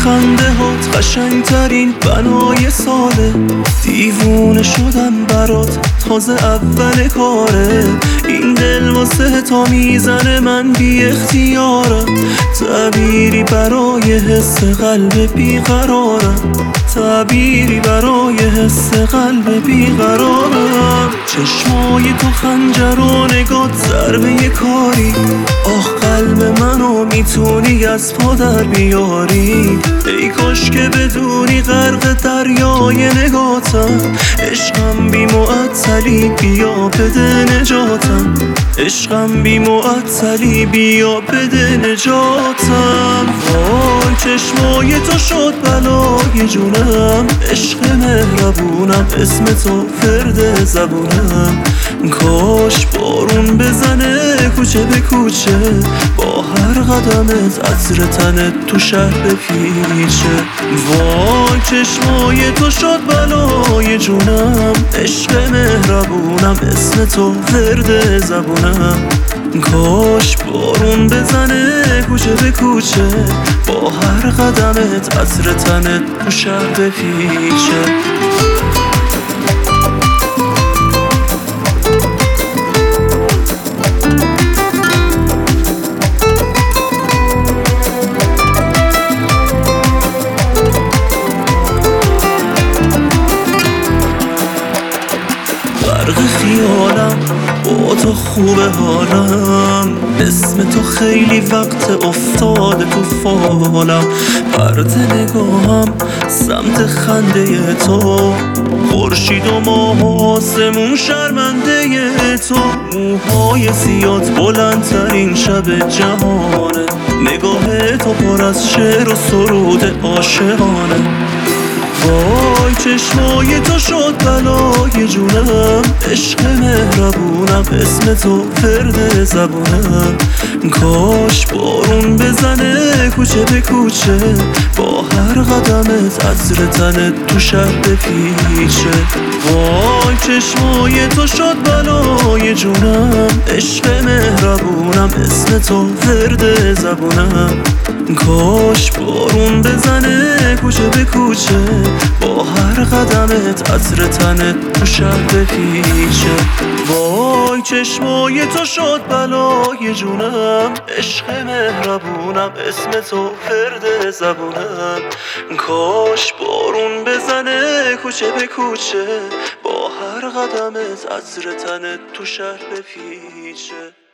خنده هات قشنگترین بنای ساله. دیوونه شدم برات تازه اول کاره. این دل واسه تا میزنه من بی اختیارم. تعبیری برای حس قلب بیقرارم. تعبیری برای حس قلب بیقرارم. چشمای تو خنجر و نگات ضربه کاری. آخ قلب منو میتونی از پا در بیاری. ای کاش که بدونی غرق دریای نگاتم. عشقم بی معطلی بیا بده نجاتم. عشقم بی معطلی بیا بده نجاتم. وای چشمای تو شد بلای جونم. عشق مهربونم اسم تو فرد زبونم. کاش بارون بزنه کوچه به کوچه. با هر قدمت عطر تنت تو شهر بپیچه. وای چشمای تو شد بلای جونم. عشق مهربونم اسم تو فرد زبونم. کاش بارون بزنه کوچه به کوچه. با هر قدمت عطر تنت تو شهر بپیچه. غرق خیالم با تو خوبه حالم. اسم تو خیلی وقت افتاده تو فالم. پرت نگاهم سمت خنده تو. خورشید و ماه و آسمون شرمنده تو. موهای سیات بلندترین شب جهانه. نگاه تو پر از شعر و سرود عاشقانه. وای چشمای تو شد بلای جونم. عشق مهربونم اسم تو فرد زبونم. کاش بارون بزنه کوچه به کوچه. با هر قدمت عطر تنت تو شهر بپیچه. وای چشمای تو شد بلای جونم. عشق مهربونم اسم تو فرد زبونم. کاش بارون بزنه کوچه به کوچه. با هر قدمت عطر تنت تو شهر بپیچه. وای چشمای تو شد بلای جونم. عشق مهربونم اسم تو فرد زبونم. کاش بارون بزنه کوچه به کوچه. با هر قدمت عطر تنت تو شهر بپیچه.